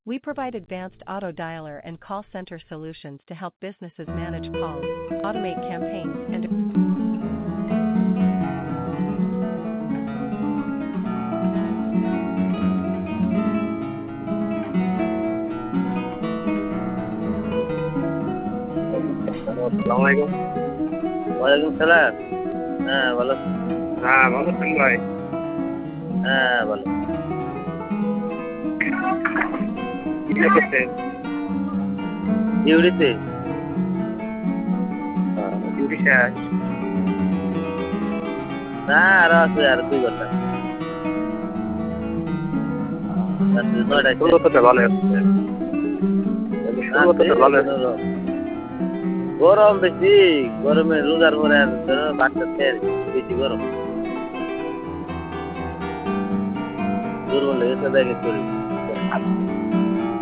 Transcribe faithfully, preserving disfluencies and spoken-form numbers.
We provide advanced auto dialer and call center solutions to help businesses manage calls, automate campaigns, and আসসালামু আলাইকুম। ওয়ালাইকুম সালাম। হ্যাঁ, ভালো। হ্যাঁ, ভালো আছেন ভাই? হ্যাঁ, ভালো। কি করতেছেন? ডিউটিতে। আহ, ডিউটি শেষ? না, আরো আছে, আরো দুই ঘন্টা। রাত্রে নয়টায় শেষ। শুরুতে ভালো হচ্ছে। শুরুতে ভালো হচ্ছে। গরম বেশি, গরমে রোজার পরে আর ধরো বাচ্চা খেয়ে বেশি গরম। দুর্বল হয়ে গেছে, ব্যাগে শরীর।